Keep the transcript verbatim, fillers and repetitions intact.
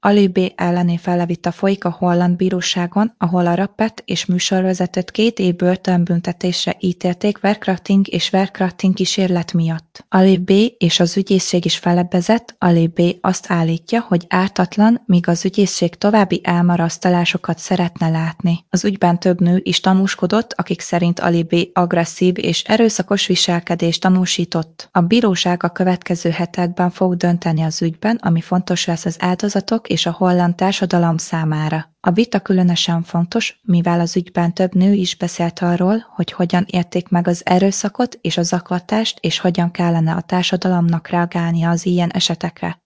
Ali B. elleni felevita folyik a holland bíróságon, ahol a rappert és műsorvezetőt két év börtönbüntetésre ítélték verkrachting és verkrachting kísérlet miatt. Ali B. és az ügyészség is felebbezett. Ali B. azt állítja, hogy ártatlan, míg az ügyészség további elmarasztalásokat szeretne látni. Az ügyben több nő is tanúskodott, akik szerint Ali B. agresszív és erőszakos viselkedést tanúsított. A bíróság a következő hetekben fog dönteni az ügyben, ami fontos lesz az áldozatok és a holland társadalom számára. A vita különösen fontos, mivel az ügyben több nő is beszélt arról, hogy hogyan érték meg az erőszakot és a zaklatást, és hogyan kellene a társadalomnak reagálnia az ilyen esetekre.